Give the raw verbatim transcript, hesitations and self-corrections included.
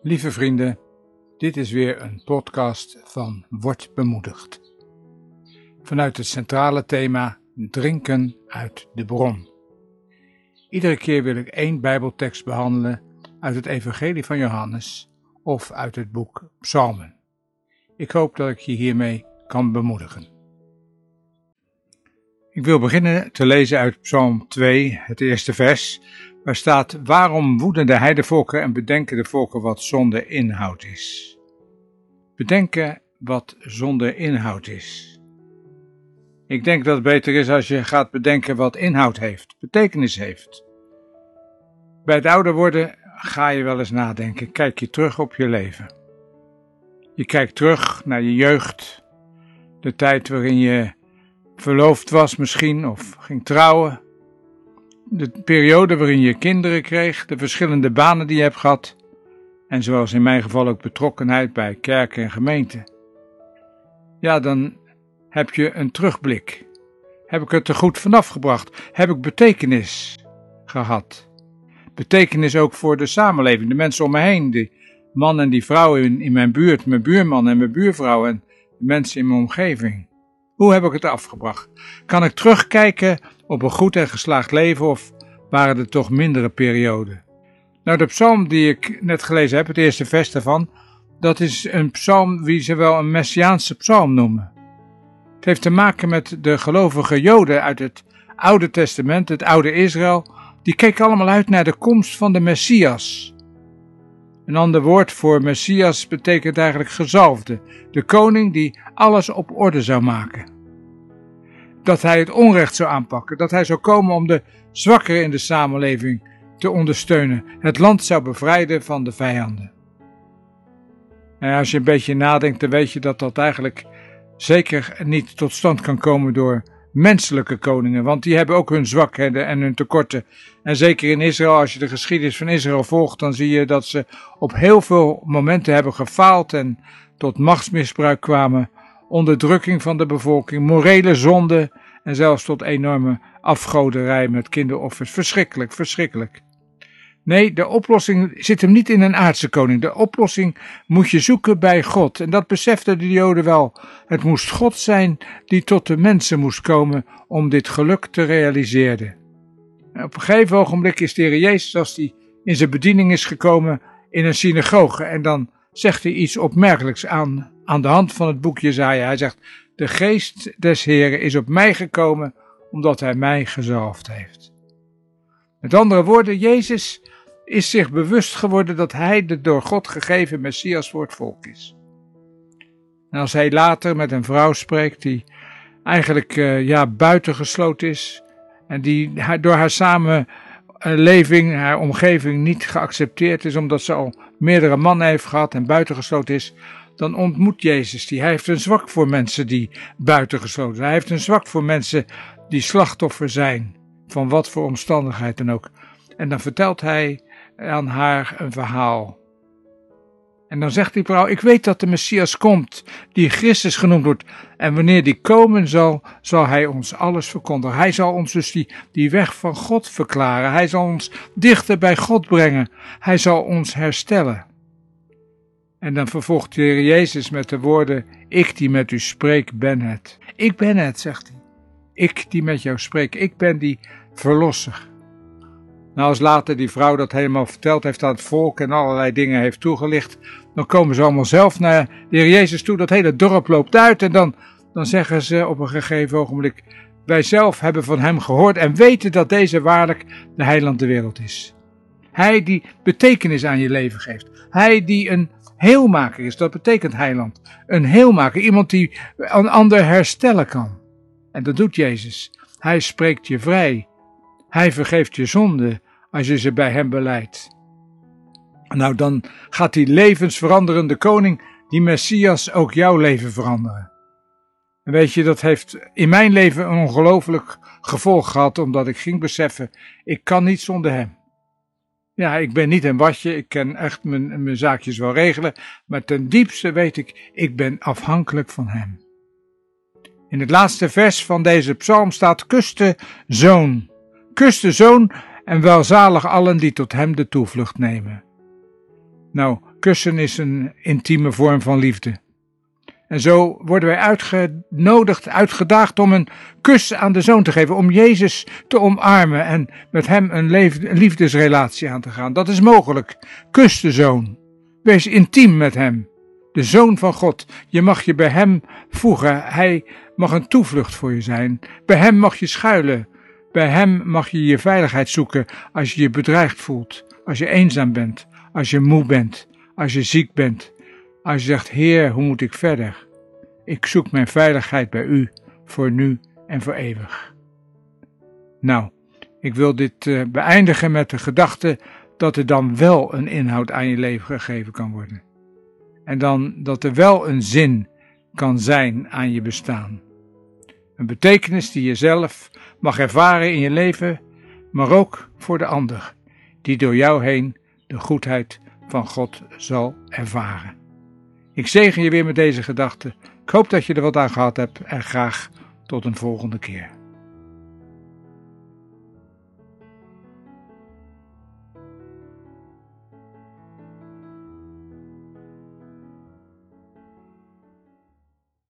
Lieve vrienden, dit is weer een podcast van Word Bemoedigd. Vanuit het centrale thema drinken uit de bron. Iedere keer wil ik één Bijbeltekst behandelen uit het Evangelie van Johannes of uit het boek Psalmen. Ik hoop dat ik je hiermee kan bemoedigen. Ik wil beginnen te lezen uit Psalm twee, het eerste vers, waar staat: waarom woeden de heidevolken en bedenken de volken wat zonde inhoud is. Bedenken wat zonde inhoud is. Ik denk dat het beter is als je gaat bedenken wat inhoud heeft, betekenis heeft. Bij het ouder worden ga je wel eens nadenken, kijk je terug op je leven. Je kijkt terug naar je jeugd, de tijd waarin je verloofd was misschien of ging trouwen. De periode waarin je kinderen kreeg, de verschillende banen die je hebt gehad en zoals in mijn geval ook betrokkenheid bij kerk en gemeente. Ja, dan heb je een terugblik. Heb ik het er goed vanaf gebracht? Heb ik betekenis gehad? Betekenis ook voor de samenleving, de mensen om me heen, die man en die vrouw in, in mijn buurt, mijn buurman en mijn buurvrouw en de mensen in mijn omgeving. Hoe heb ik het afgebracht? Kan ik terugkijken op een goed en geslaagd leven of waren er toch mindere perioden? Nou, de psalm die ik net gelezen heb, het eerste vers daarvan, dat is een psalm die ze wel een messiaanse psalm noemen. Het heeft te maken met de gelovige Joden uit het Oude Testament, het oude Israël. Die keken allemaal uit naar de komst van de Messias. Een ander woord voor Messias betekent eigenlijk gezalfde, de koning die alles op orde zou maken. Dat hij het onrecht zou aanpakken, dat hij zou komen om de zwakkeren in de samenleving te ondersteunen, het land zou bevrijden van de vijanden. En als je een beetje nadenkt, dan weet je dat dat eigenlijk zeker niet tot stand kan komen door menselijke koningen, want die hebben ook hun zwakheden en hun tekorten. En zeker in Israël, als je de geschiedenis van Israël volgt, dan zie je dat ze op heel veel momenten hebben gefaald en tot machtsmisbruik kwamen, onderdrukking van de bevolking, morele zonde en zelfs tot enorme afgoderij met kinderoffers. Verschrikkelijk, verschrikkelijk. Nee, de oplossing zit hem niet in een aardse koning. De oplossing moet je zoeken bij God. En dat beseften de Joden wel. Het moest God zijn die tot de mensen moest komen om dit geluk te realiseren. En op een gegeven ogenblik is de Heer Jezus, als hij in zijn bediening is gekomen, in een synagoge. En dan zegt hij iets opmerkelijks aan, aan de hand van het boek Jesaja. Hij zegt: de geest des Heeren is op mij gekomen, omdat hij mij gezalfd heeft. Met andere woorden, Jezus is zich bewust geworden dat hij de door God gegeven Messias voor het volk is. En als hij later met een vrouw spreekt die eigenlijk uh, ja, buitengesloten is en die door haar samenleving, haar omgeving niet geaccepteerd is omdat ze al meerdere mannen heeft gehad en buitengesloten is, dan ontmoet Jezus die. Hij heeft een zwak voor mensen die buitengesloten zijn. Hij heeft een zwak voor mensen die slachtoffer zijn, van wat voor omstandigheid dan ook. En dan vertelt hij aan haar een verhaal. En dan zegt die vrouw: ik weet dat de Messias komt, die Christus genoemd wordt. En wanneer die komen zal, zal hij ons alles verkondigen. Hij zal ons dus die, die weg van God verklaren. Hij zal ons dichter bij God brengen. Hij zal ons herstellen. En dan vervolgt de Heer Jezus met de woorden: ik die met u spreek ben het. Ik ben het, zegt hij. Ik die met jou spreek, ik ben die verlosser. Nou, als later die vrouw dat helemaal verteld heeft aan het volk en allerlei dingen heeft toegelicht, dan komen ze allemaal zelf naar de Heer Jezus toe. Dat hele dorp loopt uit en dan, dan zeggen ze op een gegeven ogenblik: wij zelf hebben van hem gehoord en weten dat deze waarlijk de heiland der wereld is. Hij die betekenis aan je leven geeft. Hij die een heelmaker is, dat betekent heiland. Een heelmaker, iemand die een ander herstellen kan. En dat doet Jezus. Hij spreekt je vrij. Hij vergeeft je zonde als je ze bij hem belijdt. Nou, dan gaat die levensveranderende koning, die Messias, ook jouw leven veranderen. En weet je, dat heeft in mijn leven een ongelooflijk gevolg gehad, omdat ik ging beseffen: ik kan niet zonder hem. Ja, ik ben niet een watje, ik kan echt mijn, mijn zaakjes wel regelen, maar ten diepste weet ik, ik ben afhankelijk van hem. In het laatste vers van deze psalm staat: kus de zoon. Kus de zoon en welzalig allen die tot hem de toevlucht nemen. Nou, kussen is een intieme vorm van liefde. En zo worden wij uitgenodigd, uitgedaagd om een kus aan de Zoon te geven, om Jezus te omarmen en met hem een liefdesrelatie aan te gaan. Dat is mogelijk. Kus de Zoon. Wees intiem met hem. De Zoon van God. Je mag je bij hem voegen. Hij mag een toevlucht voor je zijn. Bij hem mag je schuilen. Bij hem mag je je veiligheid zoeken als je je bedreigd voelt, als je eenzaam bent, als je moe bent, als je ziek bent. Als je zegt, Heer, hoe moet ik verder? Ik zoek mijn veiligheid bij u, voor nu en voor eeuwig. Nou, ik wil dit uh, beëindigen met de gedachte dat er dan wel een inhoud aan je leven gegeven kan worden. En dan dat er wel een zin kan zijn aan je bestaan. Een betekenis die je zelf mag ervaren in je leven, maar ook voor de ander, die door jou heen de goedheid van God zal ervaren. Ik zegen je weer met deze gedachten. Ik hoop dat je er wat aan gehad hebt en graag tot een volgende keer.